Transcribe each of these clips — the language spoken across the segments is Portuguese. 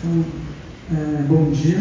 Então, bom dia.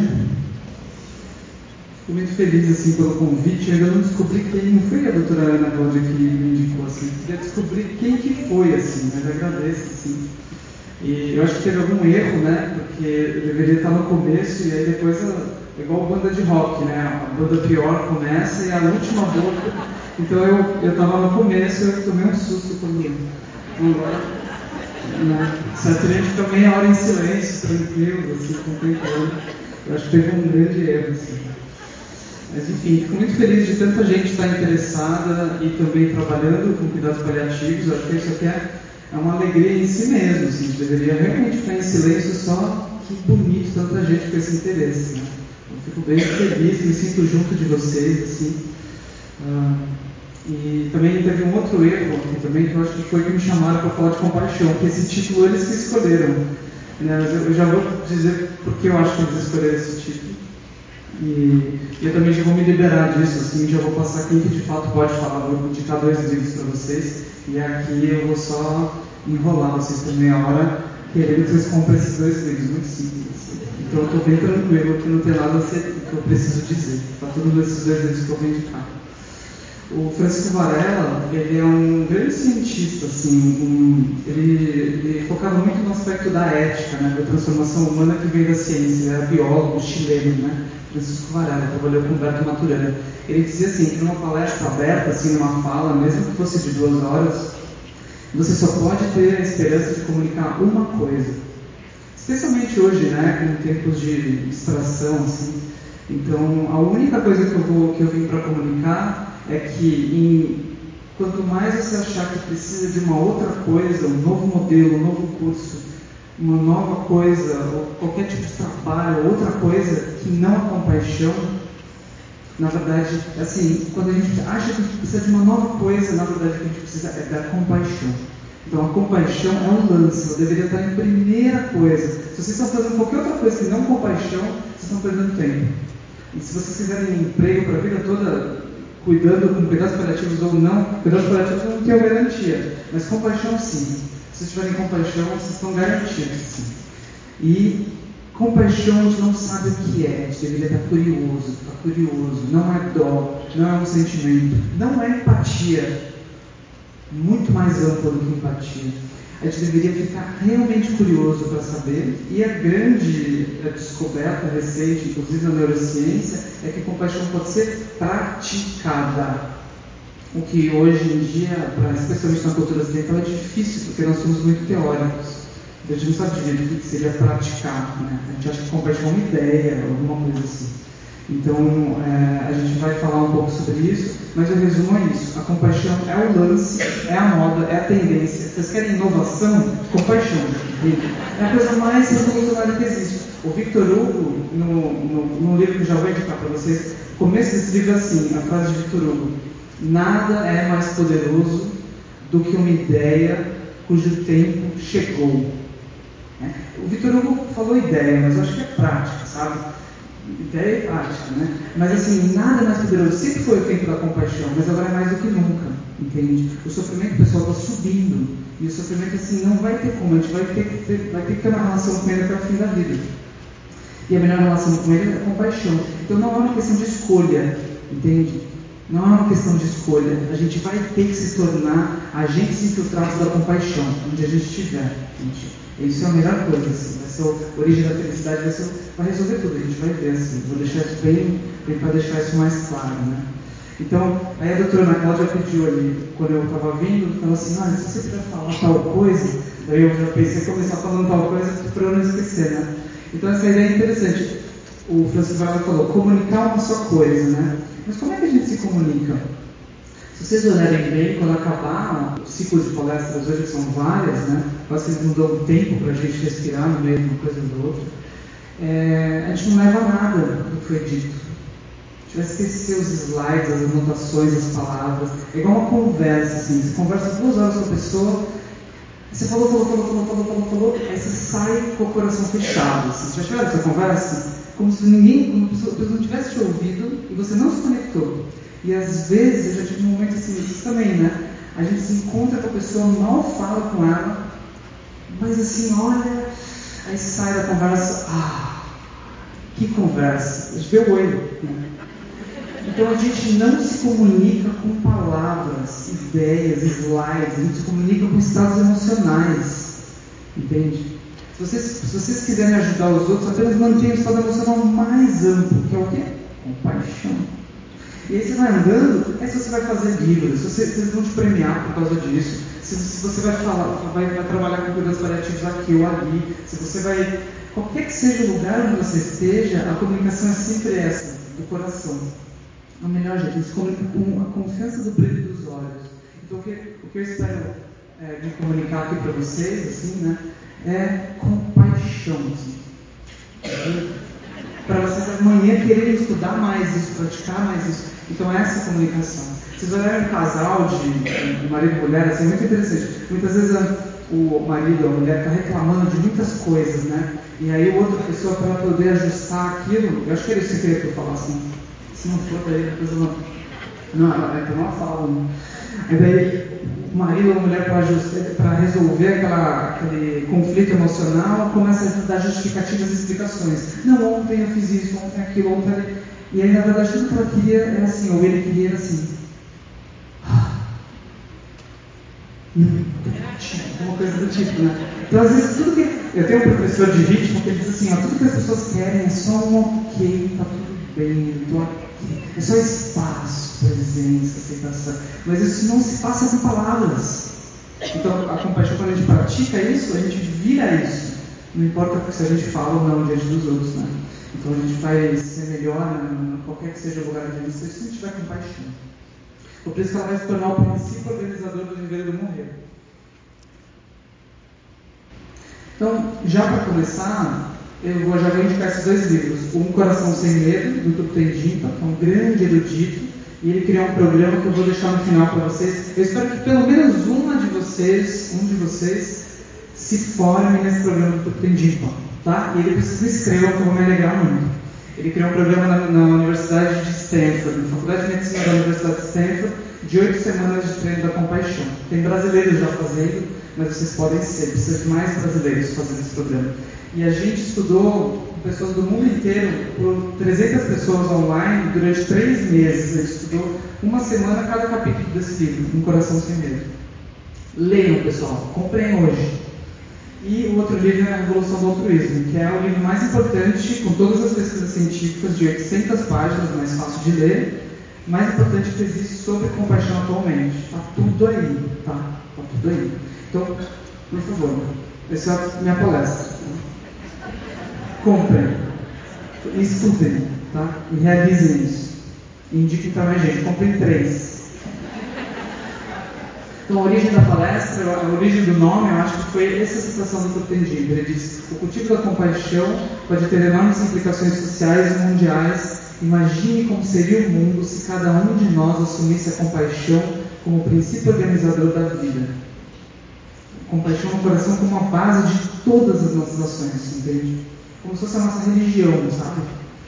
Fico muito feliz assim, pelo convite. Eu ainda não descobri quem, não foi a doutora Ana Cláudia que me indicou, assim. Queria descobrir quem que foi, assim, mas agradeço, assim. E eu acho que teve algum erro, né? Porque eu deveria estar no começo e aí depois é igual banda de rock, né? A banda pior começa e a última boa. Então eu estava no começo e eu tomei um susto quando agora. Né? Certo, a gente fica meia hora em silêncio, tranquilo, assim, contemplando. Eu acho que teve um grande erro, assim. Mas enfim, fico muito feliz de tanta gente estar interessada e também trabalhando com cuidados paliativos. Eu acho que isso aqui é uma alegria em si mesmo, assim. A gente deveria realmente ficar em silêncio, só que bonito tanta gente com esse interesse, né? Eu fico bem feliz, me sinto junto de vocês, assim. E também teve um outro erro aqui também, que eu acho que foi que me chamaram para falar de compaixão, que esse título eles que escolheram. Né? Eu já vou dizer porque eu acho que eles escolheram esse título. E eu também já vou me liberar disso, assim, já vou passar quem que de fato pode falar. Vou indicar 2 livros para vocês, e aqui eu vou só enrolar vocês por meia hora, querendo que vocês comprem esses 2 livros, muito simples. Assim. Então eu estou bem tranquilo, porque não tem nada que eu preciso dizer. Está tudo nesses 2 livros que eu vou indicar. O Francisco Varela, ele é um grande cientista, assim, ele focava muito no aspecto da ética, né, da transformação humana que vem da ciência. Ele era biólogo chileno, né, Francisco Varela, trabalhou com Humberto Maturana. Ele dizia assim, que numa palestra aberta, assim, numa fala, mesmo que fosse de 2 horas, você só pode ter a esperança de comunicar uma coisa. Especialmente hoje, né, em tempos de distração, assim. Então, a única coisa que eu vim para comunicar é que quanto mais você achar que precisa de uma outra coisa, um novo modelo, um novo curso, uma nova coisa, ou qualquer tipo de trabalho, outra coisa que não a compaixão, na verdade, assim, quando a gente acha que a gente precisa de uma nova coisa, na verdade o que a gente precisa é da compaixão. Então a compaixão é um lance, ela deveria estar em primeira coisa. Se vocês estão fazendo qualquer outra coisa que não compaixão, vocês estão perdendo tempo. E se vocês quiserem um emprego para a vida toda, cuidando com cuidados paliativos ou não, cuidados paliativos não tem garantia, mas compaixão sim. Se vocês tiverem compaixão, vocês estão garantidos sim. E compaixão a gente não sabe o que é, a gente deveria estar curioso, não é dó, não é um sentimento, não é empatia, muito mais ampla do que empatia. A gente deveria ficar realmente curioso para saber, e a grande descoberta recente, inclusive na neurociência, é que a compaixão pode ser praticada. O que hoje em dia, especialmente na cultura ocidental, é difícil, porque nós somos muito teóricos. Então a gente não sabe direito o que seria praticar. Né? A gente acha que compaixão é uma ideia, alguma coisa assim. Então, a gente vai falar um pouco sobre isso, mas o resumo é isso. A compaixão é o lance, é a moda, é a tendência. Vocês querem inovação? Compaixão. É a coisa mais revolucionária que existe. O Victor Hugo, no livro que eu já vou indicar para vocês, o começo desse livro é assim, a frase de Victor Hugo: nada é mais poderoso do que uma ideia cujo tempo chegou. O Victor Hugo falou ideia, mas eu acho que é prática, sabe? Ideia e prática, né? Mas assim, nada mais poderoso. Sempre foi o tempo da compaixão, mas agora é mais do que nunca, entende? O sofrimento pessoal está subindo, e o sofrimento assim não vai ter como, a gente vai ter que ter uma relação com ele até o fim da vida. E a melhor relação com ele é a compaixão. Então não é uma questão de escolha, entende? Não é uma questão de escolha. A gente vai ter que se tornar agentes infiltrados da compaixão, onde a gente estiver. Isso é a melhor coisa, assim. Vai ser a origem da felicidade, vai resolver tudo, a gente vai ver assim. Vou deixar isso bem para deixar isso mais claro, né? Então, aí a doutora Ana Cláudia pediu ali, quando eu estava vindo, falou assim, olha, se você puder falar tal coisa, daí eu já pensei em começar falando tal coisa para eu não esquecer, né? Então essa ideia é interessante. O Francisco Varela falou, comunicar uma só coisa, né? Mas como é que a gente se comunica? Se vocês olharem bem, quando acabar o ciclo de palestras hoje, que são várias, né? Quase que eles não dão tempo para a gente respirar no meio de uma coisa e da outra, a gente não leva nada do que foi dito. A gente vai esquecer os slides, as anotações, as palavras. É igual uma conversa, assim. Você conversa 2 horas com a pessoa, você falou, aí você sai com o coração fechado. Assim. Você já tiveram essa conversa? Como se a pessoa não tivesse te ouvido e você não se conectou. E às vezes, eu já tive um momento assim, isso também, né? A gente se encontra com a pessoa, mal fala com ela, mas assim, olha, aí sai da conversa, Que conversa? A gente vê o olho. Né? Então a gente não se comunica com palavras, ideias, slides, a gente se comunica com estados emocionais. Entende? Se vocês quiserem ajudar os outros, apenas mantenham o estado emocional mais amplo, que é o quê? Compaixão. E aí você vai andando, aí se você vai fazer livros, se vocês vão te premiar por causa disso, se você vai trabalhar com cuidados paliativos aqui ou ali, se você vai, qualquer que seja o lugar onde você esteja, a comunicação é sempre essa, do coração. A melhor jeito, ele se comunica com a confiança do brilho dos olhos. Então o que eu espero me comunicar aqui para vocês, assim, né, é compaixão. Assim. Para vocês amanhã quererem estudar mais isso, praticar mais isso. Então essa é a comunicação. Vocês olharem um casal de marido e mulher, assim, é muito interessante. Muitas vezes o marido ou a mulher está reclamando de muitas coisas, né? E aí a outra pessoa, para poder ajustar aquilo, eu acho que era isso que eu queria que eu falasse, né? Se não for, daí depois eu não. Não, então não fala. Né? E daí o marido ou a mulher, para resolver aquele conflito emocional, começa a dar justificativas e explicações. Não, ontem eu fiz isso, ontem aquilo, ontem. E aí, na verdade, tudo que ela queria era assim, ou ele queria era assim. Uma coisa do tipo, né? Então, às vezes, tudo que. Eu tenho um professor de ritmo que ele diz assim: ó, tudo que as pessoas querem é só um ok, tá tudo bem, tô aqui. É só espaço, presença, aceitação. Mas isso não se passa com palavras. Então, a compaixão, quando a gente pratica isso, a gente vira isso. Não importa se a gente fala ou não diante dos outros, né? Então, a gente vai ser melhor, qualquer que seja o lugar onde a gente esteja, se a gente tiver compaixão. Por isso que ela vai se tornar o princípio organizador do Viver e do Morrer. Então, já para começar, já vou indicar esses dois livros. Um Coração Sem Medo, do Thupten Jinpa, que é um grande erudito, e ele criou um programa que eu vou deixar no final para vocês. Eu espero que pelo menos um de vocês, se forme nesse programa do Thupten Jinpa, tá? E ele precisa se inscrevam, que eu vou me alegrar muito. Ele criou um programa na Universidade de Stanford, na Faculdade de Medicina da Universidade de Stanford, de 8 semanas de treino da compaixão. Tem brasileiros já fazendo, mas vocês podem ser, precisa de mais brasileiros fazendo esse programa. E a gente estudou com pessoas do mundo inteiro, por 300 pessoas online, durante 3 meses. A gente estudou uma semana cada capítulo desse livro, Um Coração Sem Medo. Leiam, pessoal, comprem hoje. E o outro livro é A Revolução do Altruísmo, que é o livro mais importante, com todas as pesquisas científicas, de 800 páginas, mais fácil de ler, mais importante que existe sobre compaixão atualmente. Está tudo aí, tá? Está tudo aí. Então, por favor, essa é a minha palestra. Comprem, estudem, tá? E realizem isso. E indiquem para mais gente, comprem 3. Então, a origem da palestra, a origem do nome, eu acho que foi essa citação do Thupten Jinpa. Ele diz: o cultivo da compaixão pode ter enormes implicações sociais e mundiais. Imagine como seria o mundo se cada um de nós assumisse a compaixão como princípio organizador da vida. Compaixão no coração como a base de todas as nossas ações, entende? Como se fosse a nossa religião, sabe?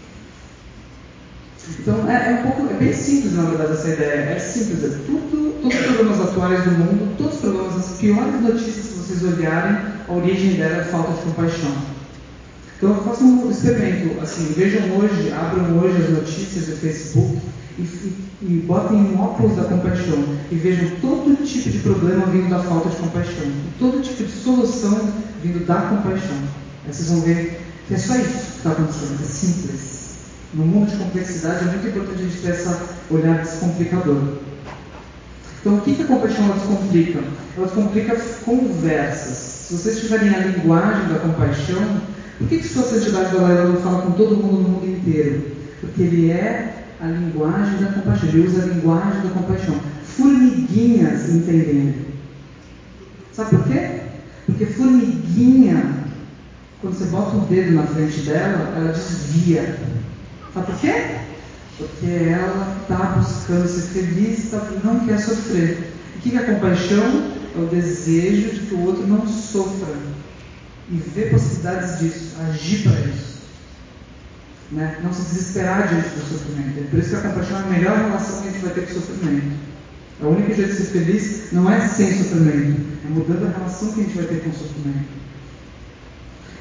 Então, é bem simples, na verdade, essa ideia. É simples, todos os problemas atuais do mundo, todos os problemas, as piores notícias que vocês olharem, a origem dela é falta de compaixão. Então, façam um experimento, assim, vejam hoje, abram hoje as notícias do Facebook e botem um óculos da compaixão e vejam todo tipo de problema vindo da falta de compaixão, e todo tipo de solução vindo da compaixão. Aí vocês vão ver que é só isso que está acontecendo, é simples. No mundo de complexidade é muito importante a gente ter esse olhar descomplicador. Então, o que a compaixão ela descomplica? Ela descomplica conversas. Se vocês tiverem a linguagem da compaixão, por que sua santidade do Dalai Lama fala com todo mundo no mundo inteiro? Porque ele é a linguagem da compaixão, ele usa a linguagem da compaixão. Formiguinhas entendem ele. Sabe por quê? Porque formiguinha, quando você bota o dedo na frente dela, ela desvia. Sabe por quê? Porque ela está buscando ser feliz e não quer sofrer. O que é a compaixão? É o desejo de que o outro não sofra. E ver possibilidades disso, agir para isso. Né? Não se desesperar diante do sofrimento. É por isso que a compaixão é a melhor relação que a gente vai ter com o sofrimento. O único jeito de ser feliz não é sem sofrimento, é mudando a relação que a gente vai ter com o sofrimento.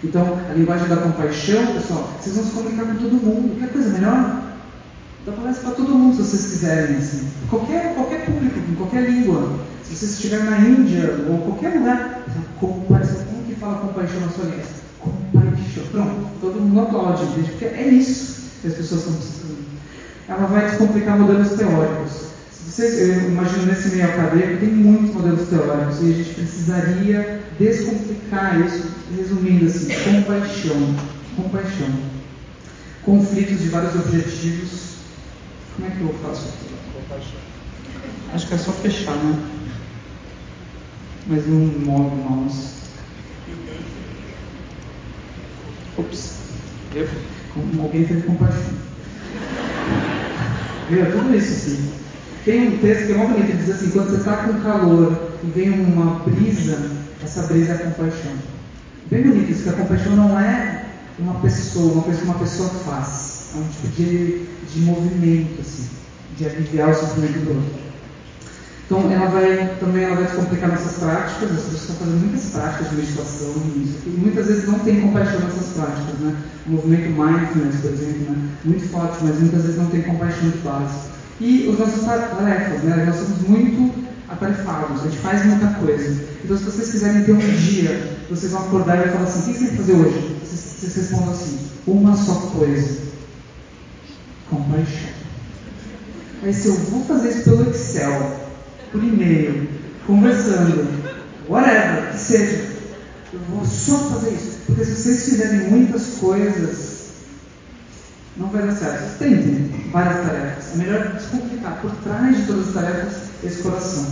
Então, a linguagem da compaixão, pessoal, vocês vão se comunicar com todo mundo. Quer coisa melhor? Dá palestra para todo mundo, se vocês quiserem, assim. Qualquer público, em qualquer língua. Se vocês estiverem na Índia ou qualquer lugar, como que fala compaixão na sua língua? Compaixão. Pronto, todo mundo aplaude, entende? Porque é isso que as pessoas estão precisando. Ela vai descomplicar modelos teóricos. Se vocês, eu imagino nesse meio acadêmico, tem muitos modelos teóricos e a gente precisaria descomplicar isso, resumindo assim, compaixão. Conflitos de vários objetivos. Como é que eu faço aqui? Compaixão. Acho que é só fechar, né? Mas não move o mouse. Ops. Alguém teve compaixão. Viu? Tudo isso assim. Tem um texto que é muito bonito, ele diz assim, quando você está com calor e vem uma brisa, essa brisa é a compaixão. Bem bonito isso, que a compaixão não é uma pessoa, uma coisa que uma pessoa faz. É um tipo de movimento, assim, de aliviar o sofrimento do outro. Então, ela vai descomplicar nossas práticas. As pessoas estão fazendo muitas práticas de meditação, e muitas vezes não tem compaixão nessas práticas, né? O movimento mindfulness, por exemplo, né? Muito forte, mas muitas vezes não tem compaixão de base. E as nossas tarefas, né? Nós somos muito atarefados, a gente faz muita coisa. Então, se vocês quiserem ter um dia, vocês vão acordar e falar assim, o que você tem que fazer hoje? Vocês respondem assim, uma só coisa: compaixão. Aí, se eu vou fazer isso pelo Excel, por e-mail, conversando, whatever, que seja, eu vou só fazer isso. Porque se vocês fizerem muitas coisas, não vai dar certo. Vocês tentem várias tarefas. É melhor descomplicar por trás de todas as tarefas esse coração.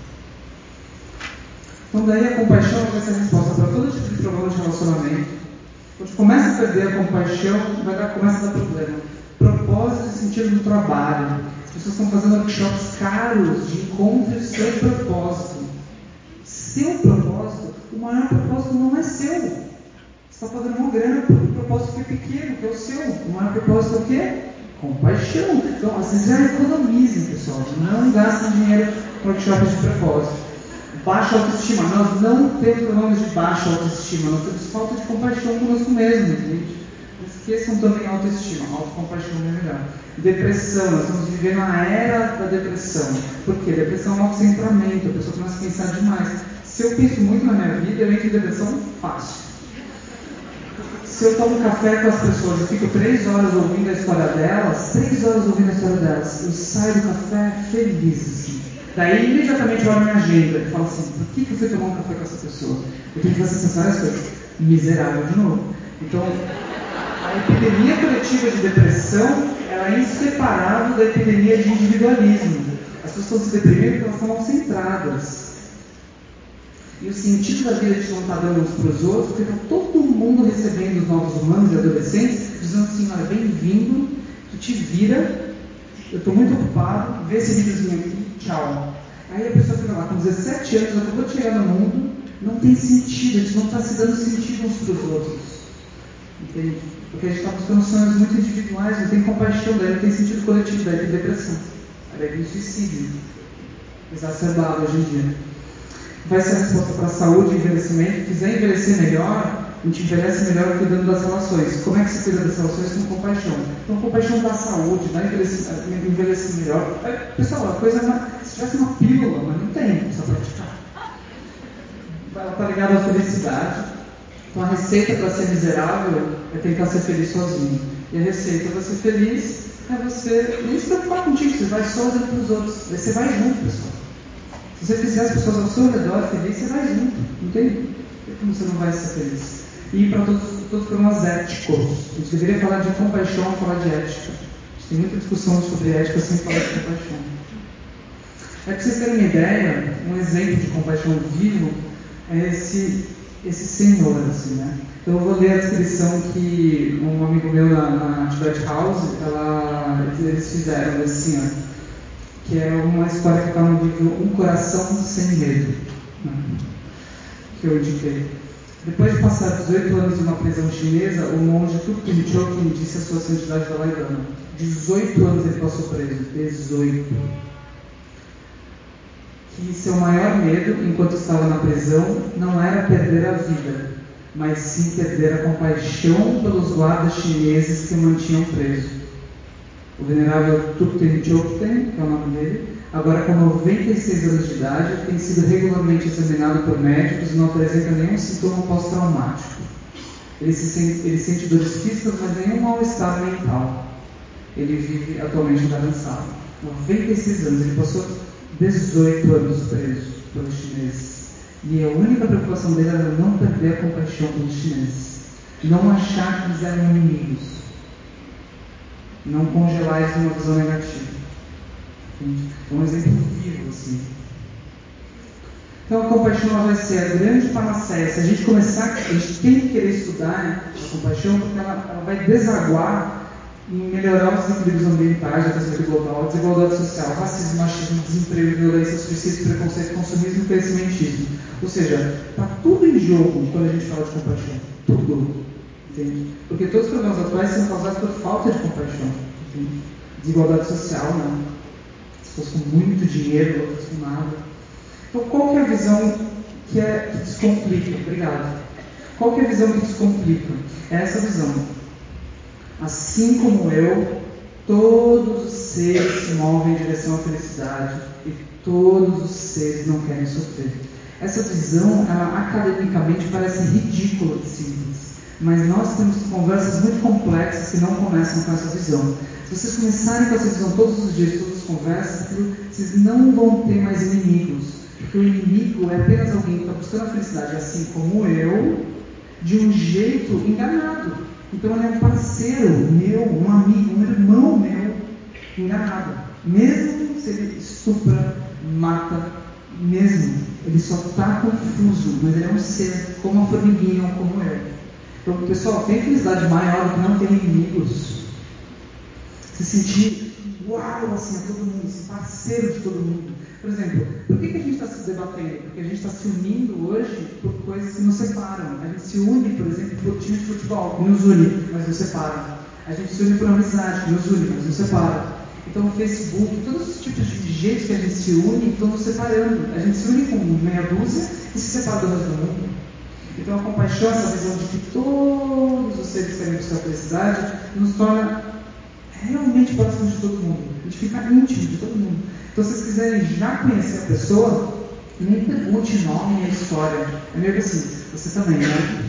Então daí a compaixão vai ser a resposta para todo tipo de problema de relacionamento. Quando começa a perder a compaixão, começa a dar problema. Propósito e sentido do trabalho. As pessoas estão fazendo workshops caros de encontro de seu propósito. Seu propósito, o maior propósito não é seu. Você está pagando uma grana por um propósito que é pequeno, que é o seu. O maior propósito é o quê? Compaixão. Então, vocês já economizem, pessoal. Não gastem dinheiro em workshops de propósito. Baixa autoestima. Nós não temos problemas de baixa autoestima. Nós temos falta de compaixão conosco mesmo, gente. Esqueçam também a autoestima. A autocompaixão é melhor. Depressão. Nós estamos vivendo a era da depressão. Por quê? Depressão é um autocentramento. A pessoa começa a pensar demais. Se eu penso muito na minha vida, eu entro em depressão fácil. Se eu tomo café com as pessoas e fico 3 horas ouvindo a história delas, eu saio do café feliz, assim. Daí, imediatamente, eu olho minha agenda e falo assim, por que eu fui tomar um café com essa pessoa? Eu tenho que fazer essas várias coisas. Miserável de novo. Então, a epidemia coletiva de depressão, ela é inseparável da epidemia de individualismo. As pessoas estão se deprimindo porque elas estão concentradas. E o sentido da vida a gente não está dando uns para os outros, porque está todo mundo recebendo os novos humanos e adolescentes, dizendo assim, olha, bem-vindo, tu te vira, eu estou muito ocupado, vê esse videozinho aqui, tchau. Aí a pessoa fica lá, com 17 anos, acabou de chegar no mundo, não tem sentido, a gente não está se dando sentido uns para os outros. Entende? Porque a gente está buscando sonhos muito individuais, não tem compaixão, daí não tem sentido coletivo, daí tem depressão, daí tem suicídio, exacerbado hoje em dia. Vai ser a resposta para a saúde e envelhecimento. Quiser envelhecer melhor, a gente envelhece melhor cuidando das relações. Como é que se cuida das relações? Com compaixão. Então, compaixão dá saúde, dá envelhecer melhor. Pessoal, a coisa se tivesse uma pílula, mas não tem, precisa praticar. Ela está ligada à felicidade. Então, a receita para ser miserável é tentar ser feliz sozinho. E a receita para ser feliz é você nem se preocupar contigo, você vai só olhando para os outros. Aí você vai junto, pessoal. Se você fizer as pessoas ao seu redor felizes, você vai junto, não tem como você não vai ser feliz. E para todos os problemas éticos, a gente deveria falar de compaixão, falar de ética. A gente tem muita discussão sobre ética sem falar de compaixão. Para vocês terem uma ideia, um exemplo de compaixão vivo é esse senhor, assim, né? Então eu vou ler a descrição que um amigo meu na Tibet House, eles fizeram desse senhor, que é uma história que está no livro Um Coração Sem Medo, né? Que eu indiquei. Depois de passar 18 anos em uma prisão chinesa, o monge Thupten Chokin disse à sua santidade Dalai Lama: 18 anos ele passou preso, 18. Que seu maior medo, enquanto estava na prisão, não era perder a vida, mas sim perder a compaixão pelos guardas chineses que o mantinham preso. O venerável Thupten Chokten, que é o nome dele, agora com 96 anos de idade, tem sido regularmente examinado por médicos e não apresenta nenhum sintoma pós-traumático. Ele sente dores físicas, mas nenhum mal-estar mental. Ele vive atualmente engarçado. 96 anos, ele passou 18 anos preso pelos chineses. E a única preocupação dele era não perder a compaixão pelos chineses. Não achar que eles eram inimigos. Não congelar isso numa visão negativa. É um exemplo vivo, assim. Então a compaixão ela vai ser a grande panaceia. Se a gente começar, a gente tem que querer estudar a compaixão, porque ela vai desaguar em melhorar os equilíbrios ambientais, a aquecimento global, a desigualdade social, racismo, machismo, desemprego, violência, suicídio, preconceito, consumismo e crescimentismo. Ou seja, está tudo em jogo quando a gente fala de compaixão. Tudo. Entende? Porque todos os problemas atuais são causados por falta de compaixão. Entende? Desigualdade social, né? Pessoas com muito dinheiro, outras com nada. Então, qual que é a visão que descomplica? Obrigado. Qual que é a visão que descomplica? É essa visão. Assim como eu, todos os seres se movem em direção à felicidade e todos os seres não querem sofrer. Essa visão, ela academicamente parece ridícula de simples, mas nós temos conversas muito complexas que não começam com essa visão. Se vocês começarem com essa visão todos os dias, todas as conversas, vocês não vão ter mais inimigos, porque o inimigo é apenas alguém que está buscando a felicidade, assim como eu, de um jeito enganado. Então ele é um parceiro meu, um amigo, um irmão meu, enganado. Mesmo se ele estupra, mata, mesmo, ele só está confuso, mas ele é um ser, como uma formiguinha ou como eu. Então, pessoal, tem felicidade maior do que não ter inimigos. Se sentir igual assim, a todo mundo, ser parceiro de todo mundo. Por exemplo, por que a gente está se debatendo? Porque a gente está se unindo hoje por coisas que nos separam. A gente se une, por exemplo, por time de futebol, que nos une, mas nos separa. A gente se une por amizade, que nos une, mas nos separa. Então o Facebook, todos os tipos de jeitos que a gente se une estão nos separando. A gente se une com meia dúzia e se separa do resto do mundo. Então a compaixão, essa visão de que todos os seres querem buscar a felicidade, nos torna realmente próximos de todo mundo. A gente fica íntimo de todo mundo. Então, se vocês quiserem já conhecer a pessoa, nem pergunte nome e história. É meio que assim, você também, né?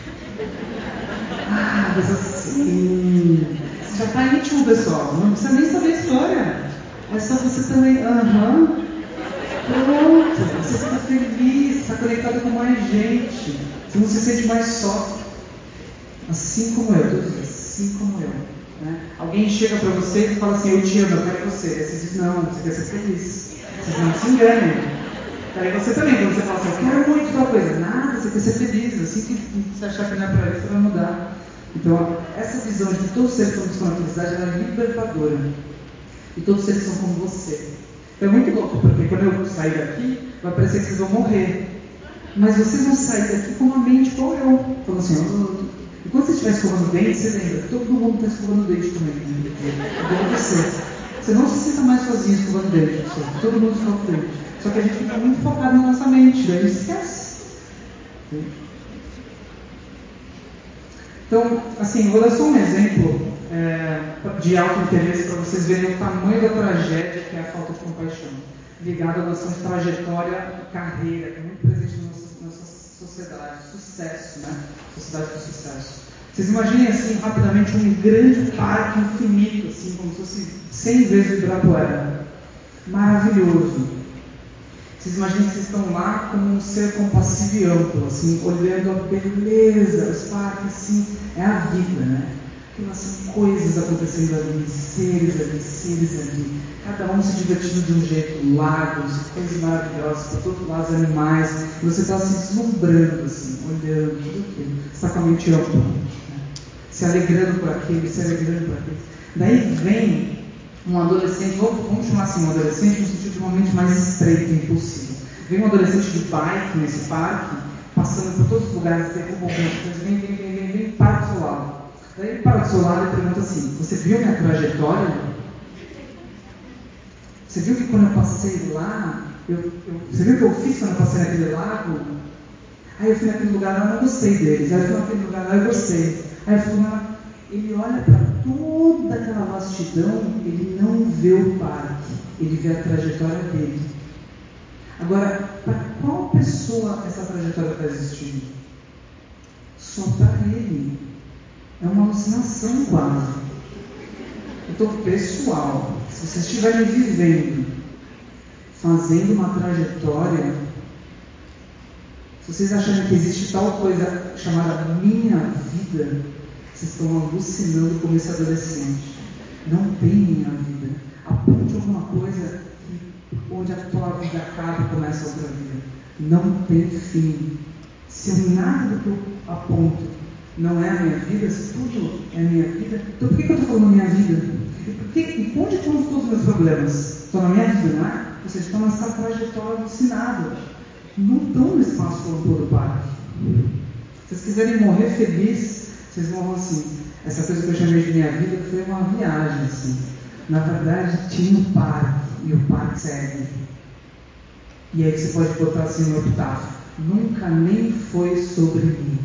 Ah, mas assim, você já está íntimo, pessoal. Não precisa nem saber a história. É só você também, aham. Pronto, você fica feliz, está conectado com mais gente. Você não se sente mais só. Assim como eu, assim como eu. Né? Alguém chega para você e fala assim, eu te amo, eu quero você. Aí você diz, não, você quer ser feliz. Vocês não se enganem. Aí você também, quando você fala assim, eu quero muito tal coisa. Nada, você quer ser feliz. Assim que você achar que não é para isso, você vai mudar. Então, essa visão de que todos os seres estão buscando a felicidade, ela é libertadora. E todos os seres são como você. Então é muito louco, porque quando eu sair daqui, vai parecer que vocês vão morrer. Mas vocês vão sair daqui com uma mente igual eu. Falando assim, e quando você estiver escovando o dente, você lembra que todo mundo está escovando o dente também. Igual você. Você não se sinta mais sozinho escovando o dente. Todo mundo escova o dente. Só que a gente fica muito focado na nossa mente. Daí a gente esquece. Então, assim, vou dar só um exemplo de auto-interesse para vocês verem o tamanho da tragédia que é a falta de compaixão. Ligado à noção de trajetória e carreira, que é muito presente na nossa sociedade. Sucesso, né? Sociedade do sucesso. Vocês imaginem assim, rapidamente, um grande parque infinito, assim, como se fosse 100 vezes o Ibirapuera. Maravilhoso. Vocês imaginem que vocês estão lá como um ser compassivo e amplo, assim, olhando a beleza, os parques, assim, é a vida, né? Aquelas são coisas acontecendo ali, seres ali, cada um se divertindo de um jeito, lagos, coisas maravilhosas, para todos lados animais, e você está se deslumbrando, assim, olhando tudo aquilo, você está com a mente ampla, né? Se alegrando por aquilo, se alegrando por aquilo. Daí vem um adolescente, vamos chamar assim, um adolescente no sentido de uma mente mais estreita e impulsiva. Vem um adolescente de bike nesse parque, passando por todos os lugares, derruba algumas coisas, vem, para do seu lado. Daí ele para do seu lado e pergunta assim, você viu minha trajetória? Você viu que quando eu passei lá, você viu o que eu fiz quando eu passei naquele lago? Aí eu fui naquele lugar lá, não gostei deles. Aí eu fui naquele lugar lá, eu gostei. Aí eu fui lá, ele olha para toda aquela vastidão, ele não vê o parque, ele vê a trajetória dele. Agora, para qual pessoa essa trajetória está existindo? Só para ele. É uma alucinação quase. Então, pessoal, se vocês estiverem vivendo, fazendo uma trajetória, se vocês acharem que existe tal coisa chamada minha vida, vocês estão alucinando como esse adolescente. Não tem minha vida. Aponte alguma coisa onde a tua vida acaba e começa outra vida. Não tem fim. Se nada do que eu aponto não é a minha vida, se tudo é a minha vida, então por que eu estou falando minha vida? E onde estão todos os meus problemas? Estão na minha vida, não é? Ou seja, estão nessa trajetória alucinada. Não estão no espaço todo do parque. Se vocês quiserem morrer feliz, vocês vão assim. Essa coisa que eu chamei de minha vida foi uma viagem, assim. Na verdade, tinha um parque, e o parque segue. E aí você pode botar assim no epitáfio: nunca nem foi sobre mim.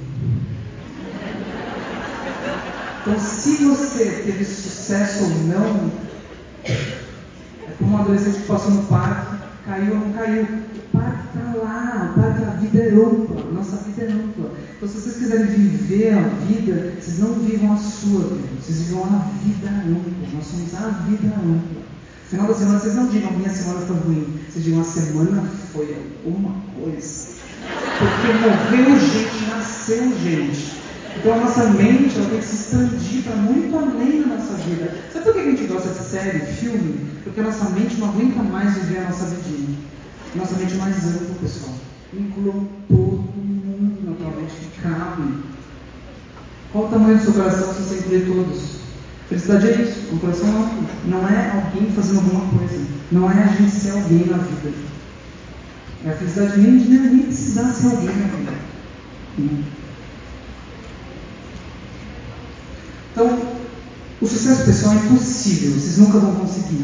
Então, se você teve sucesso ou não, é como um adolescente que passou no parque, caiu ou não caiu. O parque está lá, o parque, a vida é ampla, a nossa vida é ampla. Então, se vocês quiserem viver a vida, vocês não vivam a sua vida, vocês vivam a vida ampla. Nós somos a vida ampla. No final da semana, vocês não digam minha semana está ruim, vocês digam a semana foi alguma coisa. Porque morreu gente, nasceu gente. Então a nossa mente ela tem que se expandir para muito além da nossa vida. Sabe por que a gente gosta de série, filme? Porque a nossa mente não aguenta mais viver a nossa vidinha. Nossa mente é mais ampla, pessoal. Inclui todo mundo na tua mente que cabe. Qual o tamanho do seu coração se você incluir todos? Felicidade é isso, um coração amplo. Não é alguém fazendo alguma coisa. Não é a gente ser alguém na vida. É a felicidade nem de nem precisar ser alguém na vida. Então, o sucesso pessoal é impossível, vocês nunca vão conseguir.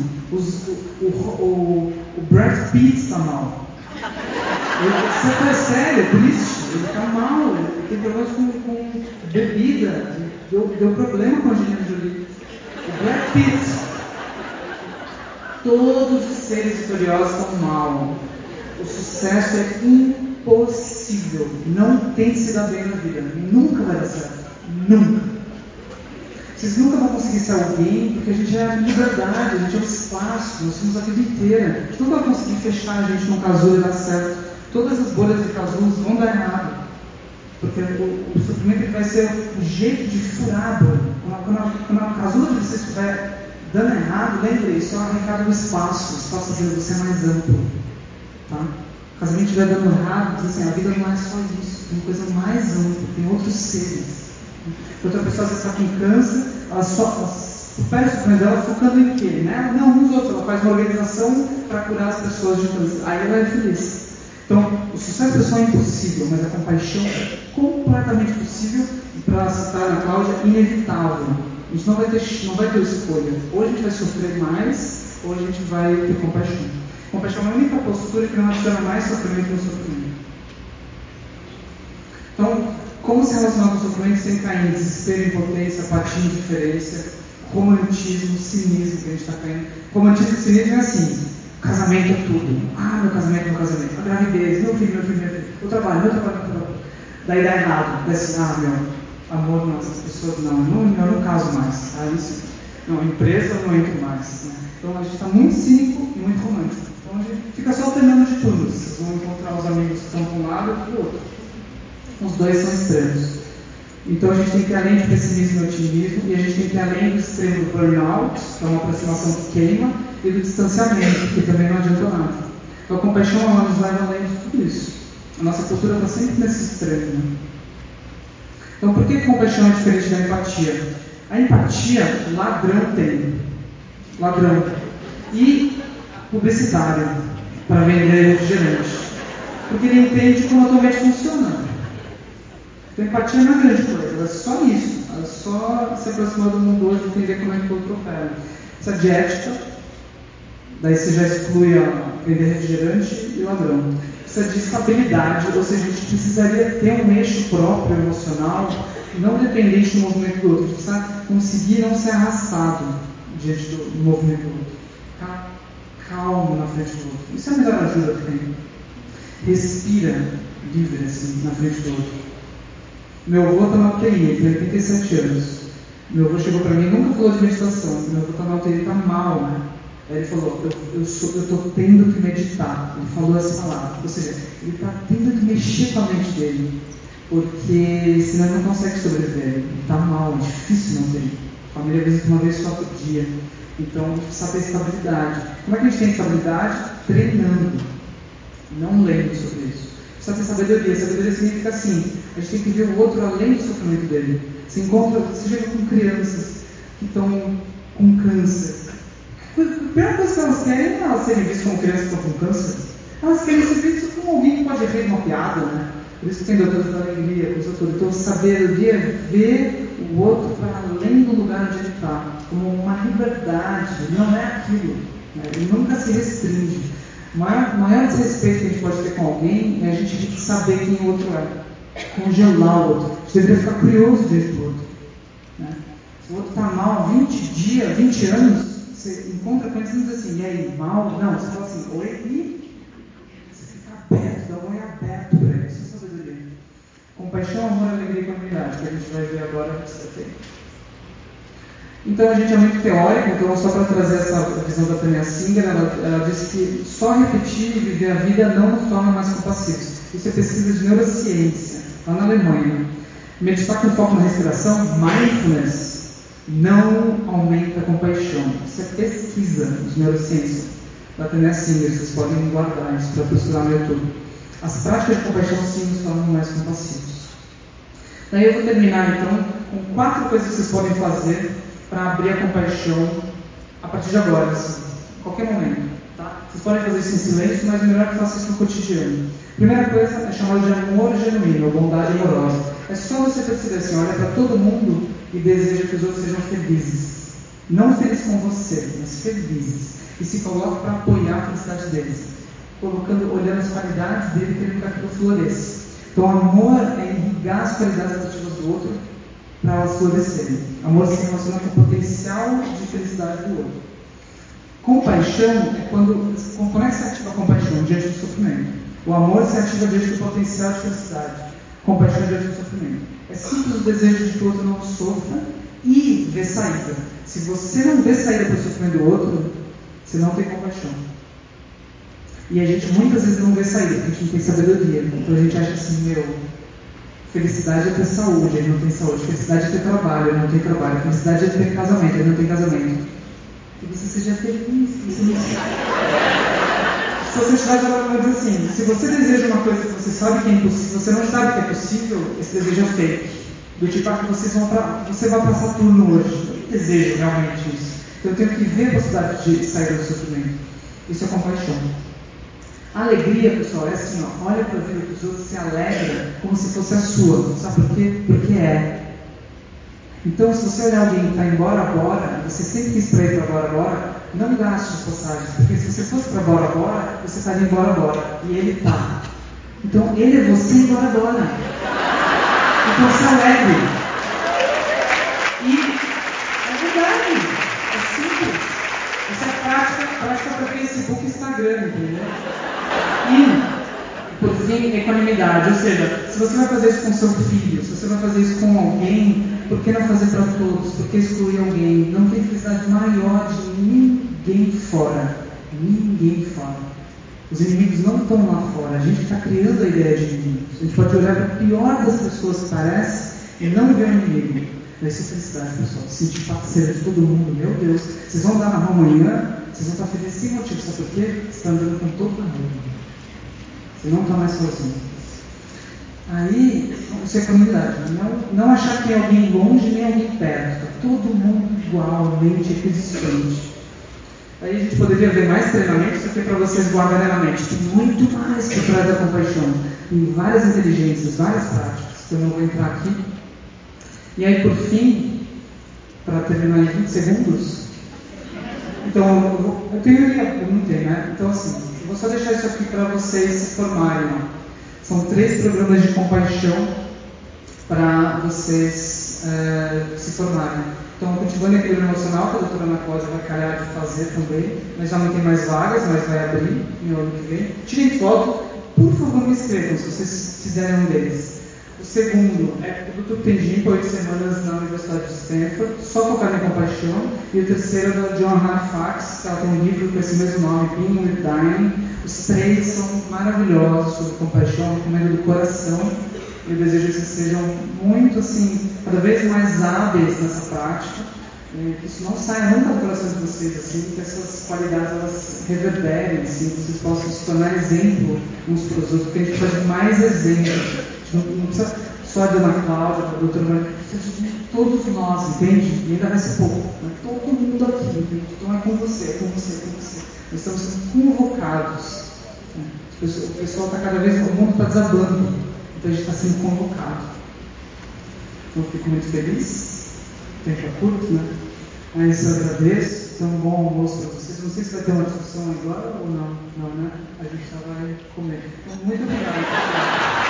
O Brad Pitt está mal. Ele é sério, triste, ele está mal, ele tem problemas com bebida, deu problema com a Angelina Jolie. O Brad Pitt, todos os seres vitoriosos estão mal. O sucesso é impossível, não tem que se dar bem na vida, nunca vai dar certo, nunca. Vocês nunca vão conseguir ser alguém, porque a gente é a liberdade, a gente é o espaço, nós somos a vida inteira. A gente nunca vai conseguir fechar a gente num casulo e dar certo. Todas as bolhas de casulos vão dar errado. Porque o sofrimento ele vai ser o jeito de furar a bolha. Quando a casula de vocês estiver dando errado, lembre, isso é uma arrancada do espaço. O espaço fazendo você mais amplo. Tá? O casamento estiver dando errado, diz assim, a vida não é só isso. Tem coisa mais ampla, tem outros seres. Outra pessoa às vezes está com câncer, ela supera o sofrimento dela focando em quê? Né? Não, nos outros, ela faz uma organização para curar as pessoas de câncer. Aí ela é feliz. Então, o sucesso pessoal é impossível, mas a compaixão é completamente possível e, para citar na Cláudia, inevitável. A gente não vai ter escolha. Ou a gente vai sofrer mais, ou a gente vai ter compaixão. Compaixão é a única postura que não adiciona mais sofrimento no sofrimento. Então, como se relacionar com o sofrimento sem cair em desespero, impotência, apatia, indiferença, romantismo, cinismo que a gente está caindo. Romantismo e cinismo é assim: casamento é tudo. Ah, meu casamento. A gravidez, meu filho. O trabalho. Daí dá errado. Daí assim, meu amor, não, essas pessoas eu não caso mais. Aí sim. Não, empresa eu não entro mais. Né? Então a gente está muito cínico e muito romântico. Então a gente fica só alternando de turnos. Vocês vão encontrar os amigos que estão para um lado e para o outro. Os dois são extremos. Então a gente tem que ir além de pessimismo e otimismo, e a gente tem que ir além do extremo do burnout, que é uma aproximação que queima, e do distanciamento, que também não adianta nada. Então a compaixão ela nos leva além de tudo isso. A nossa cultura está sempre nesse extremo. Né? Então por que a compaixão é diferente da empatia? A empatia, ladrão tem. Ladrão. E publicitário, para vender refrigerante. Porque ele entende como a tua mente funciona. Então, empatia não é grande coisa, ela é só isso. Ela é só se aproximar do mundo hoje e entender como é que o outro opera. Essa é diética, daí você já exclui a vender refrigerante e ladrão. precisa de estabilidade, ou seja, a gente precisaria ter um eixo próprio emocional, não dependente do movimento do outro. A gente precisa conseguir não ser arrastado diante do movimento do outro. Ficar calmo na frente do outro. Isso é a melhor ajuda que tem. Respira livre assim, na frente do outro. Meu avô está na UTI, ele tem 87 anos. Meu avô chegou para mim, nunca falou de meditação. Meu avô está na UTI, está mal, né? Aí ele falou, eu estou tendo que meditar. Ele falou essa palavra. Ou seja, ele está tendo que mexer com a mente dele, porque senão ele não consegue sobreviver. Ele está mal, é difícil não ter. A família visita uma vez só por dia. Então a gente precisa ter estabilidade. Como é que a gente tem estabilidade? Treinando, não lendo sobre isso. Precisa ter sabedoria. Sabedoria significa assim: a gente tem que ver o outro além do sofrimento dele. Você chega com crianças que estão com câncer. A primeira coisa que elas querem é elas serem vistas como crianças que estão com câncer. Elas querem ser vistas como alguém que pode rir de uma piada, né? Por isso que tem doutores da alegria, coisa toda. Então, sabedoria é ver o outro para além do lugar onde ele está, como uma liberdade, não é aquilo. Né? Ele nunca se restringe. O maior desrespeito que a gente pode ter com alguém é a gente saber quem o outro é, congelar o outro. A gente deveria ficar curioso diante do outro. Né? Se o outro está mal há 20 dias, 20 anos, você encontra com ele e diz assim: e aí, mal? Não, você fala assim: oi, e você fica aberto, dá um olho aberto para ele. Isso é sabedoria. Compaixão, amor, alegria e comunidade, que a gente vai ver agora o que você tem. Então a gente é muito teórico, então só para trazer essa visão da Tânia Singer, ela diz que só repetir e viver a vida não nos torna mais compassivos. Isso é pesquisa de neurociência, lá na Alemanha. Meditar com foco na respiração, mindfulness, não aumenta a compaixão. Isso é pesquisa de neurociência da Tânia Singer, vocês podem guardar isso para procurar no YouTube. As práticas de compaixão sim nos tornam mais compassivos. Daí eu vou terminar então com 4 coisas que vocês podem fazer para abrir a compaixão a partir de agora, assim, em qualquer momento. Tá? Vocês podem fazer isso em silêncio, mas o melhor é que faça isso no cotidiano. Primeira coisa é chamada de amor genuíno, ou bondade amorosa. É só você perceber assim, olha para todo mundo e deseja que os outros sejam felizes. Não felizes com você, mas felizes. E se coloca para apoiar a felicidade deles. Olhando as qualidades dele, querendo que aquilo floresça. Então, amor é irrigar as qualidades atrativas do outro para elas florescerem. Amor se relaciona com o potencial de felicidade do outro. Compaixão é como é que se ativa a compaixão diante do sofrimento? O amor se ativa diante do potencial de felicidade. Compaixão diante do sofrimento. É simples o desejo de que o outro não sofra e ver saída. Se você não vê saída para o sofrimento do outro, você não tem compaixão. E a gente muitas vezes não vê saída, porque a gente não tem sabedoria. Então a gente acha assim, felicidade é ter saúde, ele não tem saúde. Felicidade é ter trabalho, ele não tem trabalho. Felicidade é ter casamento, ele não tem casamento. Que você seja feliz, que você não Se você estiver trabalhando assim, se você deseja uma coisa que você sabe que é impossível, você não sabe que é possível, esse desejo é fake. Do tipo, que você vai para Saturno hoje. Eu não desejo realmente isso. Então eu tenho que ver a possibilidade de sair do sofrimento. Isso é compaixão. A alegria, pessoal, é assim, olha para a vida dos outros e se alegra como se fosse a sua. Sabe por quê? Porque é. Então, se você olhar alguém que está embora agora, você sempre quis para ir para agora, não gaste as passagens, porque se você fosse para agora, você estaria embora agora. E ele está. Então, ele é você embora agora. Então, se alegre. E é verdade. É simples. Isso é prática para Facebook e Instagram, entendeu? E, por fim, equanimidade. Ou seja, se você vai fazer isso com seu filho, se você vai fazer isso com alguém, por que não fazer para todos? Por que excluir alguém? Não tem felicidade maior de ninguém fora. Ninguém fora. Os inimigos não estão lá fora. A gente está criando a ideia de inimigos. A gente pode olhar para o pior das pessoas que parece e não ver o inimigo. Isso é felicidade, pessoal. Sentir parceiro de todo mundo. Meu Deus, vocês vão andar na rua amanhã, vocês vão estar felizes sem motivo. Sabe por quê? Você está andando com todo mundo. Você não está mais sozinho. Aí, isso é comunidade. Não achar que tem alguém longe nem alguém perto. Está todo mundo igualmente equidistante. Aí a gente poderia ver mais treinamentos, isso aqui é para vocês guardarem na mente. Tem muito mais por trás da compaixão. Tem várias inteligências, várias práticas, que eu não vou entrar aqui. E aí, por fim, para terminar em 20 segundos, então, eu tenho ali, eu não tenho, né? Então, assim, Eu vou só deixar isso aqui para vocês se formarem. Ó. São 3 programas de compaixão para vocês se formarem. Então, cultivando o equilíbrio emocional, que a doutora Ana Cláudia vai calhar de fazer também, mas já não tem mais vagas, mas vai abrir no ano que vem. Tirem foto, por favor, me inscrevam, se vocês fizerem um deles. O segundo é o Dr. Tenjin, 8 semanas na Universidade de Stanford, só focado em compaixão. E o terceiro é da John Halifax, que ela tem um livro com esse mesmo nome, Being with Dying. Os 3 são maravilhosos sobre compaixão, recomendo do coração. Eu desejo que vocês sejam muito, assim, cada vez mais hábeis nessa prática, que isso não saia nunca do coração de vocês, assim, que essas qualidades elas reverberem, assim, que vocês possam se tornar exemplo uns para os outros, porque a gente precisa de mais exemplos. Não precisa só da Ana Cláudia, da doutora Maria, precisa de todos nós, entende? E ainda vai ser pouco, né? Todo mundo aqui, entende? Então é com você, é com você, é com você. Nós estamos sendo convocados. Né? O pessoal está cada vez, o mundo está desabando. Então a gente está sendo convocado. Então eu fico muito feliz. O tempo é curto, né? Mas eu agradeço. Então, um bom almoço para vocês. Não sei se vai ter uma discussão agora ou não. Não, né? A gente só vai comer. Então, muito obrigado.